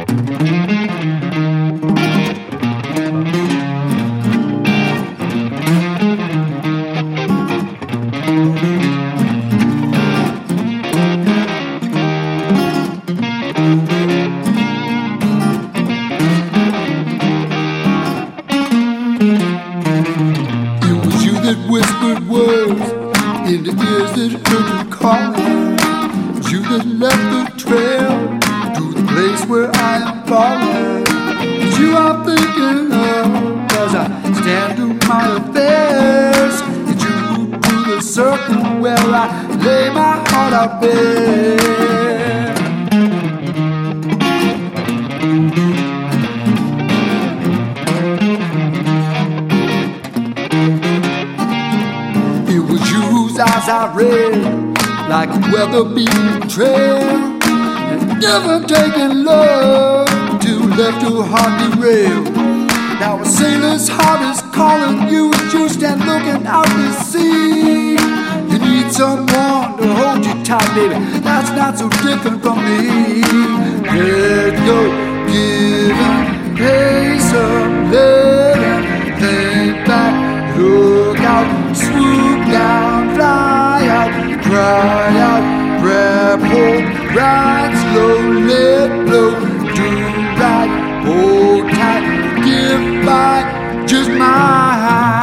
Whispered words in the ears that heard you calling. You that left the trail to the place where I am falling. It's you I'm thinking of as I stand to my affairs. It's you to the circle where I lay my heart out bare. Eyes I read like a weather-beaten trail, and never taking love to left your heart derailed. Now a sailor's heart is calling you as you stand looking out to sea. You need someone to hold you tight, baby. That's not so different from me. Let go, giving, pace up, living, think back, look out, swoop down. Fly out, cry out, grab hold, ride slow, let blow, do right, hold tight, give back, just mine.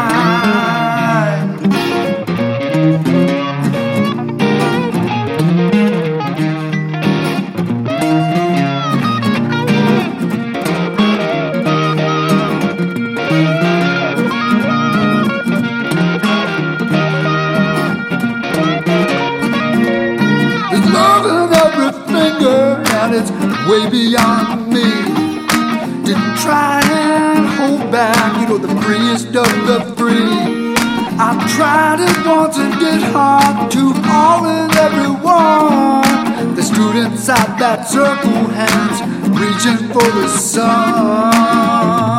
And it's way beyond me. Didn't try and hold back, you know, the freest of the free. I tried it once and did hard to all and everyone that stood inside that circle, hands reaching for the sun.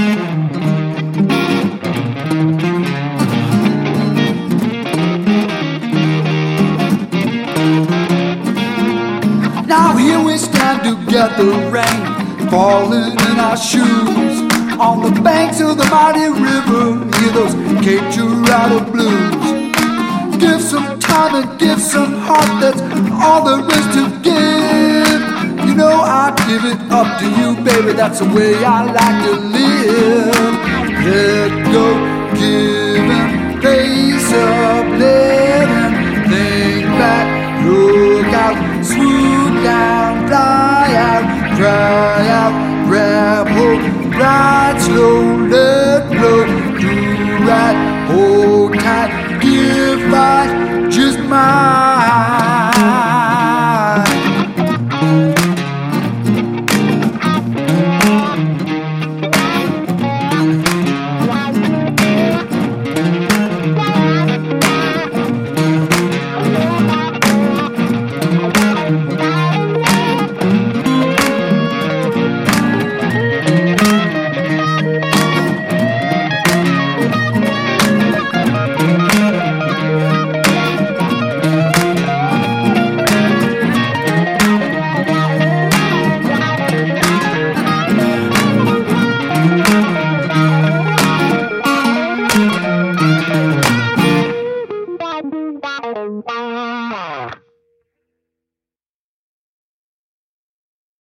Now here we stand together, rain falling in our shoes, on the banks of the mighty river, hear those Cape Girardeau blues. Give some time and give some heart, that's all there is to give. You know I'd give it up to you, baby, that's the way I like to live. Let go, giving, face up, living, think back, look out, swoop down, fly out, cry out, grab hold, ride slowly.